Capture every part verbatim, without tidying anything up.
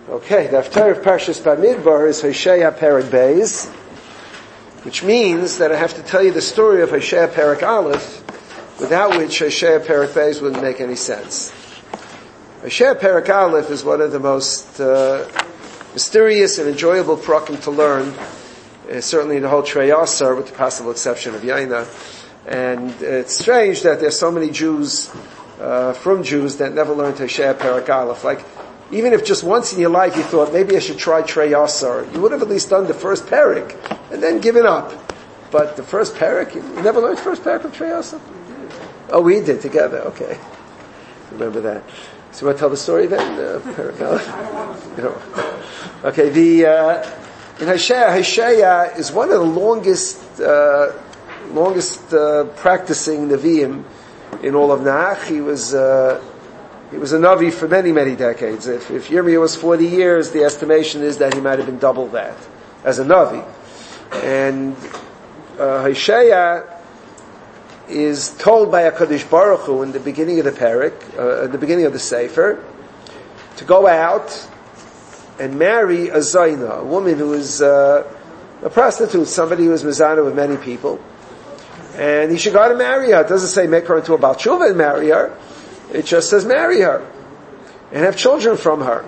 Okay, the Haftarah of Parshas Bamidbar is Hosea Perek Beis, which means that I have to tell you the story of Hosea Perek Aleph, without which Hosea Perek Beis wouldn't make any sense. Hosea Perek Aleph is one of the most uh, mysterious and enjoyable parakim to learn, uh, certainly in the whole Trei Asar, with the possible exception of Yaina. And it's strange that there's so many Jews, uh, from Jews, that never learned Hosea Perek Aleph. Like, even if just once in your life you thought, maybe I should try Trei Asar, you would have at least done the first Perek, and then given up. But the first Perek, you never learned the first Perek of Trei Asar? Oh, we did together, okay. Remember that. So you want to tell the story then? Uh, Perek Aleph? You know. Okay, the, uh, in Hosea, Hosea is one of the longest, uh, longest, uh, practicing Nevi'im in all of Nach. He was, uh, He was a Navi for many, many decades. If, if Yirmiyah was forty years, the estimation is that he might have been double that as a Navi. And uh, Hosea is told by HaKadosh Baruch Hu in the beginning of the Perek, uh, at the beginning of the Sefer, to go out and marry a Zaina, a woman who is uh, a prostitute, somebody who is mezana with many people. And he should go out and marry her. It doesn't say make her into a Baal Tshuva and marry her. It just says marry her and have children from her.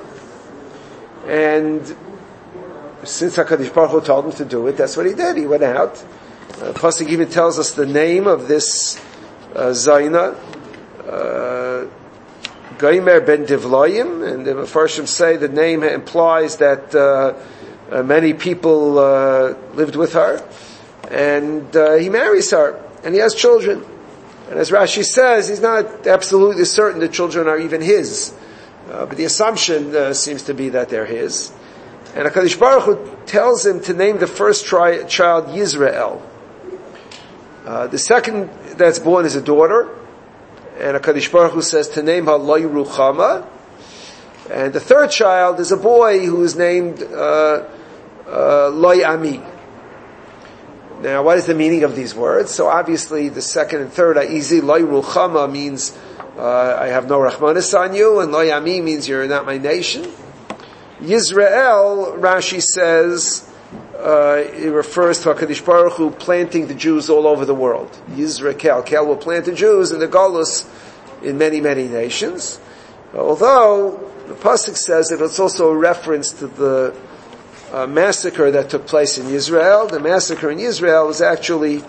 And since HaKadosh Baruch Hu told him to do it, that's what he did. He went out. Uh, Pasuk even tells us the name of this uh, Zaina, uh, Gomer ben Divloyim, and the Mefarshim say the name implies that uh, uh, many people uh, lived with her, and uh, he marries her, and he has children. And as Rashi says, he's not absolutely certain the children are even his. Uh, but the assumption uh, seems to be that they're his. And HaKadosh Baruch Hu tells him to name the first tri- child Yisrael. Uh, the second that's born is a daughter. And HaKadosh Baruch Hu says to name her Lo Yeruchama. And the third child is a boy who is named uh, uh, Lo Ami. Now, what is the meaning of these words? So obviously, the second and third are easy. Lo Yeruchama means uh, I have no Rachmanis on you, and Lo Yami means you're not my nation. Yisrael, Rashi says, uh, it refers to HaKadosh Baruch Hu planting the Jews all over the world. Yisrael, Kel will plant the Jews in the Golus in many, many nations. Although the pasuk says that it's also a reference to the Uh, massacre that took place in Israel. The massacre in Israel was actually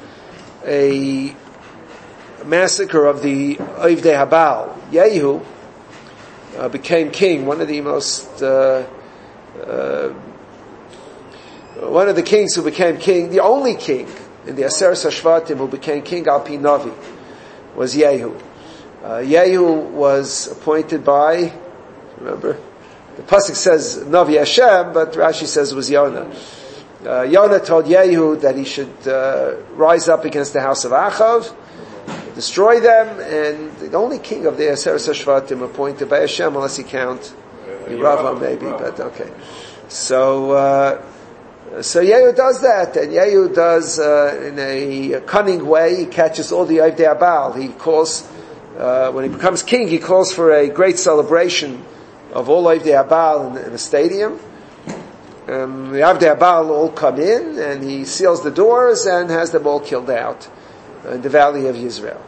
a massacre of the Ovdei Habal. Yehu uh, became king, one of the most, uh, uh, one of the kings who became king, the only king in the Aseret HaShvatim who became king al pi Navi was Yehu. Uh, Yehu was appointed by, remember, the pasuk says Navi Hashem, but Rashi says it was Yonah. Uh, Yonah told Yehu that he should uh, rise up against the house of Achav, destroy them, and the only king of the Aseret HaShvatim appointed by Hashem, unless you count Yerava maybe, but okay. So, uh, so Yehu does that, and Yehu does uh, in a cunning way. He catches all the Ovdei Habal. He calls, uh, when he becomes king, he calls for a great celebration of all Ovdei Habal in, in the stadium. Um, the Ovdei Habal all come in, and he seals the doors and has them all killed out in the valley of Yisrael.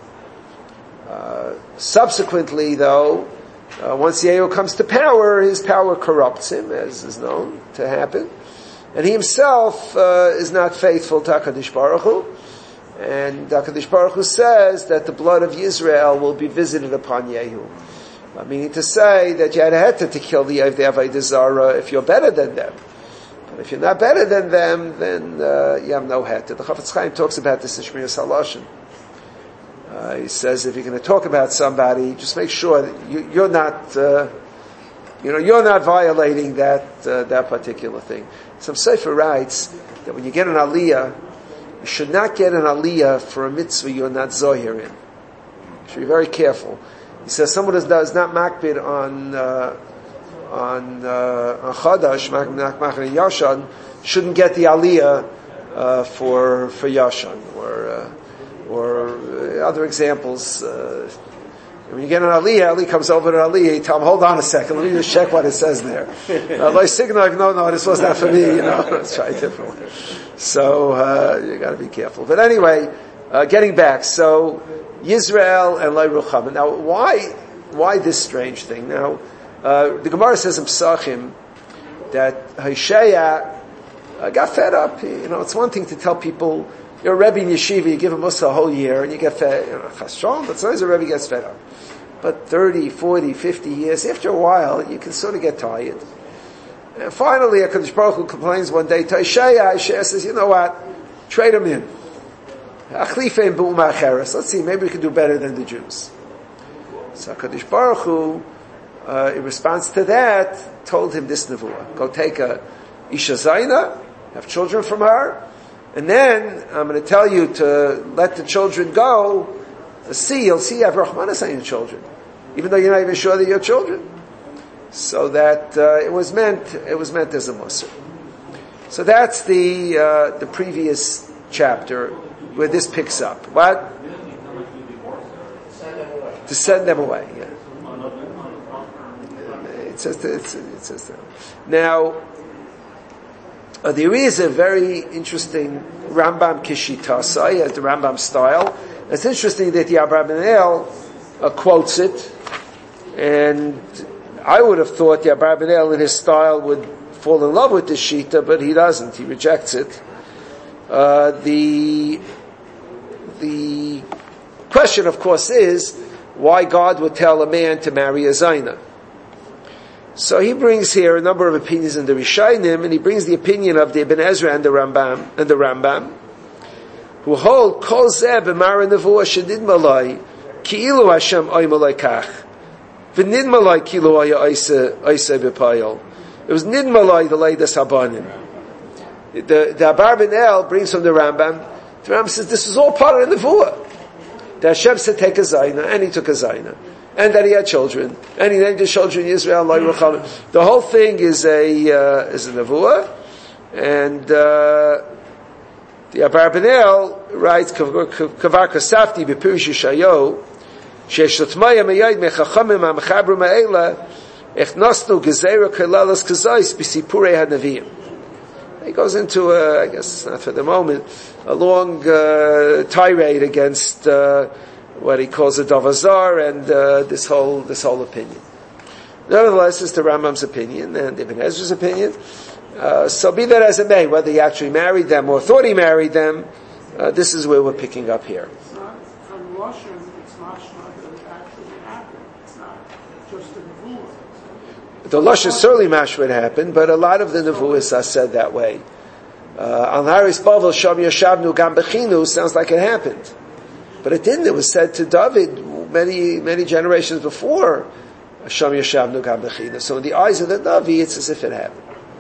Uh, subsequently, though, uh, once Yehu comes to power, his power corrupts him, as is known to happen, and he himself uh, is not faithful to HaKadosh Baruch Hu, and HaKadosh Baruch Hu says that the blood of Yisrael will be visited upon Yehu. Uh, meaning to say that you had a heta to kill the Ovdei Avodah Zarah if you're better than them. But if you're not better than them, then uh, you have no heta. The Chafetz Chaim talks about this in Shmiras Halashon. Uh, he says if you're going to talk about somebody, just make sure that you, you're not, uh, you know, you're not violating that uh, that particular thing. Some Sefer writes that when you get an aliyah, you should not get an aliyah for a mitzvah you're not zohir in. You should be very careful. He says someone who does not makbid on uh, on uh, on chadash, not makbid on yashan, shouldn't get the aliyah uh, for for yashan or uh, or other examples. Uh, And when you get an Aliyah, Ali comes over to Aliyah, you tell him, hold on a second, let me just check what it says there. Like signal, no, no, this was not for me, you know, let's try a different one. So, uh, you gotta be careful. But anyway, uh, getting back, so, Yisrael and Lai Ruchama. Now, why, why this strange thing? Now, uh, the Gemara says in Pesachim that Hoshea uh, got fed up. You know, it's one thing to tell people, you're a Rebbe in Yeshiva, you give a Musa a whole year, and you get fed, you know, Chashon, but sometimes a Rebbe gets fed up. But thirty, forty, fifty years, after a while, you can sort of get tired. And finally, HaKadosh Baruch Hu complains one day to Hoshea. Hoshea says, you know what? Trade him in. Let's see, maybe we can do better than the Jews. So HaKadosh Baruch Hu, uh, in response to that, told him this nevuah. Go take a Isha Zaina, have children from her, and then I'm going to tell you to let the children go. See, you'll see you have Rahmanas on your children, even though you're not even sure that you're children. So that uh, it was meant, it was meant as a Musar. So that's the uh, the previous chapter where this picks up. What? To send them away. Yeah. It says that, it's, it says that. Now, uh, there is a very interesting Rambam Kishitasai, as the Rambam style. It's interesting that the Abarbanel uh, quotes it, and I would have thought the Abarbanel in his style would fall in love with the Shita, but he doesn't. He rejects it. Uh, the the question, of course, is why God would tell a man to marry a Zaina. So he brings here a number of opinions in the Rishayim, and he brings the opinion of the Ibn Ezra and the Rambam, and the Rambam, who hold kol zeh b'mara nevuah shedid malai ki'ilu Hashem oy malai kach v'nid malai ki'ilu oy oyseh oyseh b'payol. It was nid malai the leidas habanim. The the Abarbanel brings from the Rambam. The Rambam says this is all part of the nevuah. That Hashem said take a zayna, and he took a zayna, and that he had children, and he named his children Yisrael, Lai Ruchama. The whole thing is a uh, is a nevuah, and uh, the Abarbanel writes Kavar Kasafti b'Pirush Yeshayahu sheyesh l'tmaya meyayid mechachamim ha'mechabru ma'ela echnosnu gezerah kelalas kazais b'sipurei hanaviyim. He goes into, a, I guess not for the moment, a long uh, tirade against uh, what he calls a Davazar and uh, this whole this whole opinion. Nevertheless, it's the Rambam's opinion and Ibn Ezra's opinion. Uh, so be that as it may, whether he actually married them or thought he married them, uh, this is where we're picking up here. It's not from Russian. It's not that it actually happened. It's not just a nevuah. The Lush is certainly mashma happened, but a lot of the nevuahs are said that way. Al Haris Bavel Sham Yashavnu Gam Bechinu sounds like it happened, but it didn't. It was said to David many many generations before Sham Yashavnu Gam Bechinu. So in the eyes of the Navi, it's as if it happened.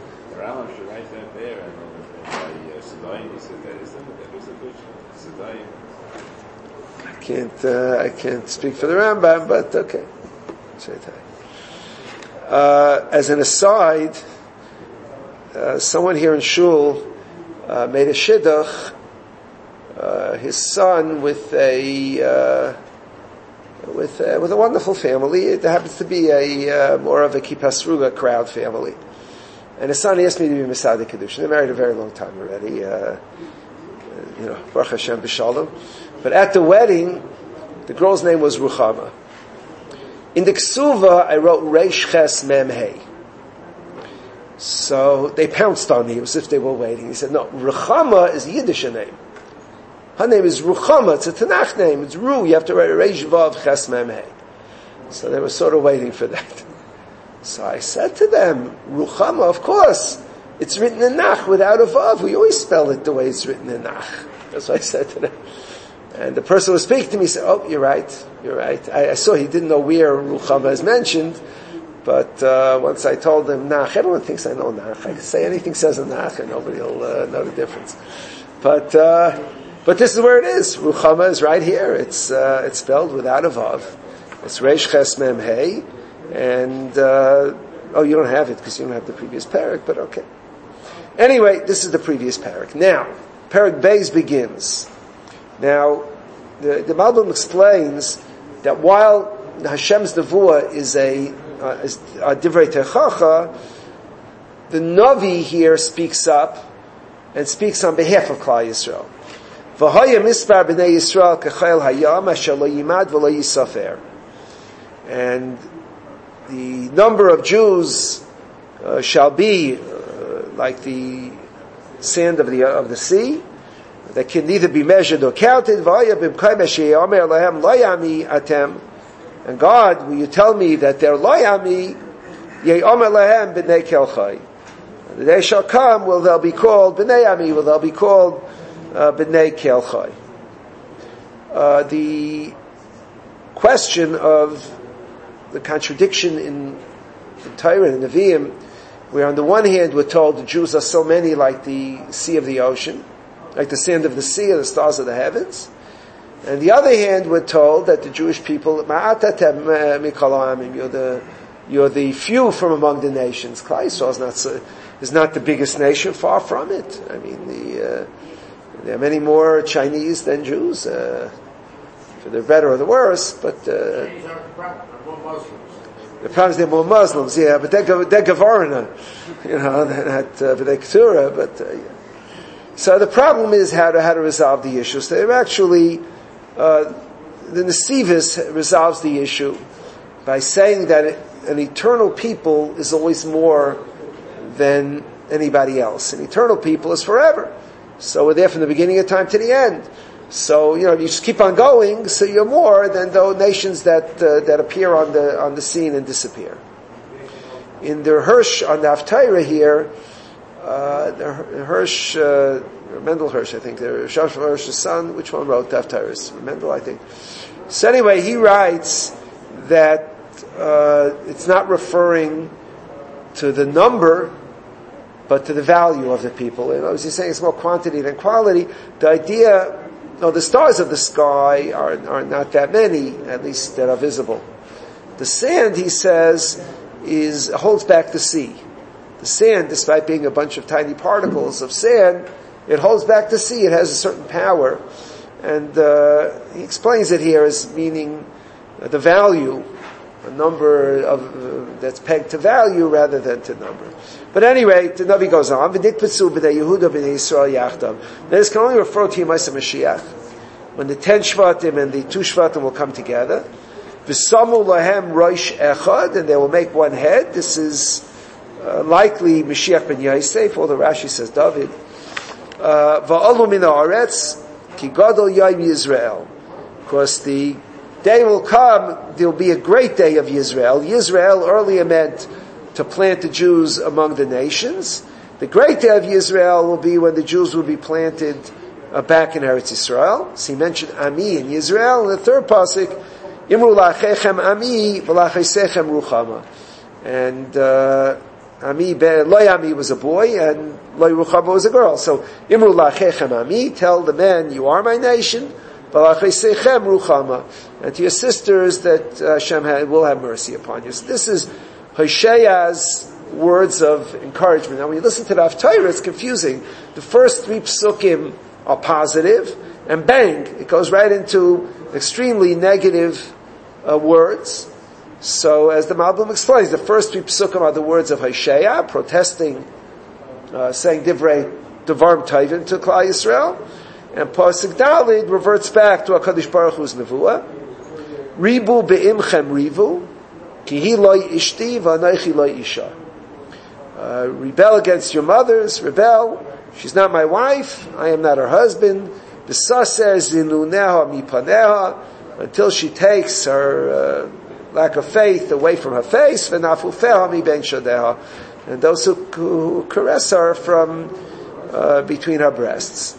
I can't uh, I can't speak for the Rambam, but okay. Uh, as an aside, uh, someone here in Shul uh, made a shidduch. Uh, his son with a uh, with a, with a wonderful family. It happens to be a uh, more of a Kippas Ruga crowd family, and his son asked me to be Mesadik Kedushin. They're married a very long time already. Uh, you know, Baruch Hashem b'Shalom. But at the wedding, the girl's name was Ruchama. In the Ksuva, I wrote Reish Ches Mem Hey. So they pounced on me as if they were waiting. He said, no, Ruchama is a Yiddish name. Her name is Ruchama. It's a Tanakh name. It's Ru. You have to write Reish Vav Ches Mem Hey. So they were sort of waiting for that. So I said to them, Ruchama, of course. It's written in Nach without a Vav. We always spell it the way it's written in Nach. That's what I said to them. And the person who was speaking to me said, oh, you're right, you're right. I, I saw he didn't know where Ruchama is mentioned, but uh, once I told him Nach, everyone thinks I know Nach. I can say anything says in Nach and nobody will uh, know the difference. But uh, but this is where it is. Ruchama is right here. It's uh, it's spelled without a Vav. It's Reish Ches Mem Hey. And, uh, oh, you don't have it because you don't have the previous parak, but okay. Anyway, this is the previous parak. Now, parak Beis begins. Now, the, the Malbim explains that while Hashem's nevuah is a, uh, is a divrei techacha, the Navi here speaks up and speaks on behalf of Klal Yisrael. V'haya mispar b'nei Yisrael k'chayil hayam asher lo yimad v'lo yisafer. And the number of Jews uh, shall be uh, like the sand of the uh, of the sea, that can neither be measured or counted. V'haya b'mkayim asher yomer lahem lo yami atem. And God, will you tell me that they're lo yami, ye'omer lahem b'nei kelchai. The day shall come, will they'll be called B'nai Ami, will they'll be called uh, B'nai Kelchai. Uh, the question of the contradiction in the Torah and the Nevi'im, where on the one hand we're told the Jews are so many like the sea of the ocean, like the sand of the sea or the stars of the heavens, and the other hand we're told that the Jewish people, Ma'atatem mikol ha'amim, you're the you're the few from among the nations. Klal Yisrael is not so, is not the biggest nation, far from it. I mean, the, uh, there are many more Chinese than Jews, uh, for the better or the worse, but, uh, the problem is they're more Muslims, yeah, but they're, they're Gavarna, you know, they're not, uh, they're Keturah, but, uh, yeah. So the problem is how to, how to resolve the issue. So they're actually, uh, the Nesivis resolves the issue by saying that it, an eternal people is always more than anybody else. An eternal people is forever. So we're there from the beginning of time to the end. So, you know, you just keep on going, so you're more than those nations that uh, that appear on the on the scene and disappear. In the Hirsch, on the Haftarah here, uh, the Hirsch, uh, Mendel Hirsch, I think, the Shlomo Hirsch's son, which one wrote the Haftarahs? Mendel, I think. So anyway, he writes that uh, it's not referring to the number, but to the value of the people. You know, as he's saying, it's more quantity than quality. The idea, no, the stars of the sky are, are not that many, at least that are visible. The sand, he says, is holds back the sea. The sand, despite being a bunch of tiny particles of sand, it holds back the sea. It has a certain power. And uh, he explains it here as meaning uh, the value, a number of uh, that's pegged to value rather than to number. But anyway, the Navi goes on. V'nikpetzu b'nei Yehuda b'nei Yisrael yachdav. This can only refer to Yemais HaMashiach, when the ten Shvatim and the two Shvatim will come together. V'samu lahem roish echad, and they will make one head. This is uh, likely Mashiach ben Yosef, although Rashi says David. Va'alu min haaretz ki gadol yom Yisrael, because the day will come, there will be a great day of Yisrael. Yisrael earlier meant to plant the Jews among the nations. The great day of Yisrael will be when the Jews will be planted uh, back in Eretz Yisrael. So he mentioned Ami in Yisrael. And the third pasuk, Imru la'achechem Ami v'la'achaysechem ruchama. And uh, Ami, Loy Ami was a boy, and Loy Ruchama was a girl. So Imru la'achechem Ami, tell the men, you are my nation. And to your sisters that uh, Hashem will have mercy upon you. So this is Hoshea's words of encouragement. Now when you listen to the Haftarah, it's confusing. The first three psukim are positive, and bang, it goes right into extremely negative uh, words. So as the Malbim explains, the first three psukim are the words of Hoshea, protesting, uh, saying Divrei Devarim Tovim to Klal Yisrael. And Pasuk Dalid reverts back to HaKadosh Baruch Hu's nevuah. Ribu be'imchem rivu, ki hi loy ishti v'anoichi loy isha. Uh, rebel against your mothers, rebel. She's not my wife, I am not her husband. B'saser zinuneha mipaneha, until she takes her uh, lack of faith away from her face, v'nafufeha mi ben shadeha, and those who, who caress her from uh, between her breasts.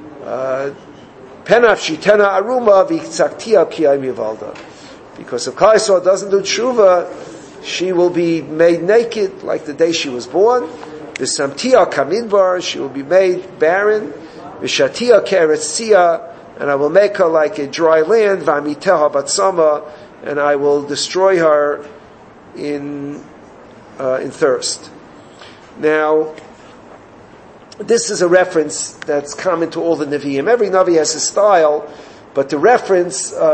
Penaf shitena aruma v'tzaktia kiyam yivalda. Because if Klal Yisrael doesn't do tshuva, she will be made naked like the day she was born. V'samtia kamidbar, she will be made barren. V'shatia keretzia, and I will make her like a dry land. V'amiteha batsama, and I will destroy her in uh, in thirst. Now, this is a reference that's common to all the Nevi'im. Every Navi has his style, but the reference of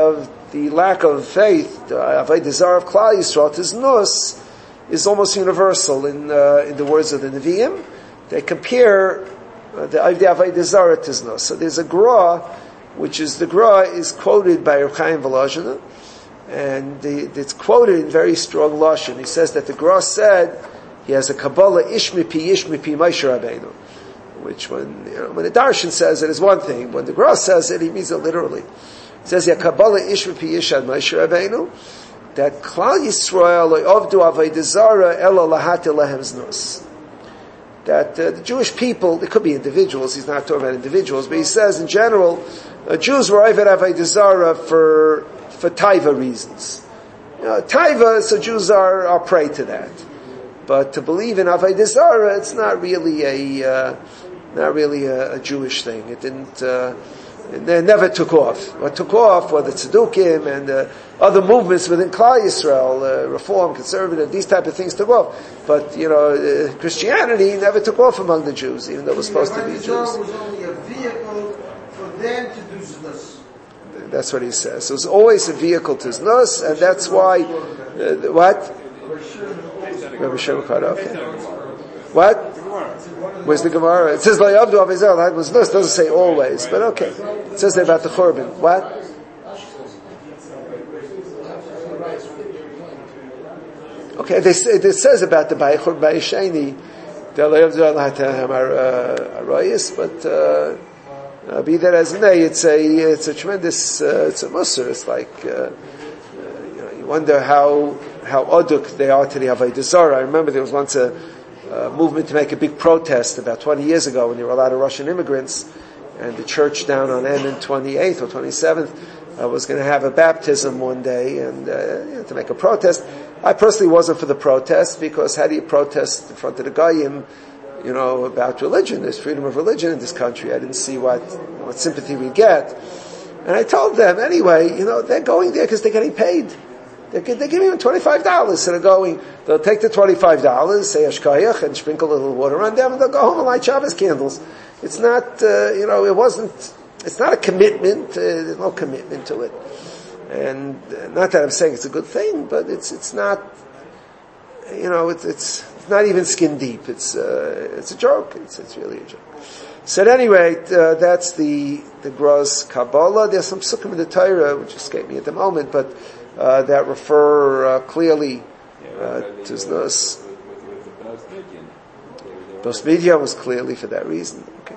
the lack of faith, the Avodah Zarah of Klal Yisrael, Tiznus, is almost universal in uh, in the words of the Nevi'im. They compare uh, the Avodah Zarah Tiznus. So there's a Gra, which is, the Gra is quoted by Reb Chaim Volozhin, and the, it's quoted in very strong Lashon. He says that the Gra said, he has a Kabbalah, Ishmi Pi, Ishmi Pi, Moshe Rabbeinu. Which when, you know, when the Darshan says it is one thing, when the Gra says it, he means it literally. It says, Ya Kabbalah Ishmi Pi Yishad Moshe Rabbeinu, that Klal Yisrael Avdu Avodah Zarah Ela Lahati Lehem Znus. That uh, the Jewish people, it could be individuals, he's not talking about individuals, but he says in general, uh, Jews were Avodah Avodah Zarah for, for taiva reasons. You know, taiva, so Jews are, are prey to that. But to believe in Avodah Zarah, it's not really a, uh, not really a, a Jewish thing. It didn't, uh, it never took off. What took off were the Tzaddukim and uh, other movements within Klal Yisrael, uh, Reform, Conservative, these type of things took off. But, you know, uh, Christianity never took off among the Jews, even though it was supposed to be Jews. Avodah was only a vehicle for them to do znus. That's what he says. So it's always a vehicle to znus, and that's why, uh, what? Rabbi Shem Kara, okay. What? Where's the Gemara? It says, Lo Yavdu Avodah Zarah was znus, doesn't say always, but okay. It says there about the Churban. What? Okay, they say, it says about the Beichur Beisheni, the Lo Yavdu Avodah Arayis, but, uh, Uh, be that as it may, it's a it's a tremendous uh, it's a musr. It's like uh, uh, you know, you wonder how how aduk they are to the Avodah Zarah. I remember there was once a, a movement to make a big protest about twenty years ago when there were a lot of Russian immigrants, and the church down on N N twenty-eighth or twenty-seventh uh, was going to have a baptism one day, and uh, you know, to make a protest. I personally wasn't for the protest, because how do you protest in front of the Goyim? You know, about religion. There's freedom of religion in this country. I didn't see what, what sympathy we get. And I told them, anyway, you know, they're going there because they're getting paid. They're, they're giving them twenty-five dollars. So they're going, they'll take the twenty-five dollars, say Ashkayach, and sprinkle a little water on them, and they'll go home and light Shabbos candles. It's not, uh, you know, it wasn't, it's not a commitment. Uh, there's no commitment to it. And uh, not that I'm saying it's a good thing, but it's, it's not, you know, it's, it's, not even skin deep. It's uh, it's a joke. It's it's really a joke. So at any rate, uh, that's the the Gra's Kabbalah. There's some sukkim in the Torah which escape me at the moment, but uh, that refer uh, clearly uh, to Znus. Bos Midyan was clearly for that reason. Okay.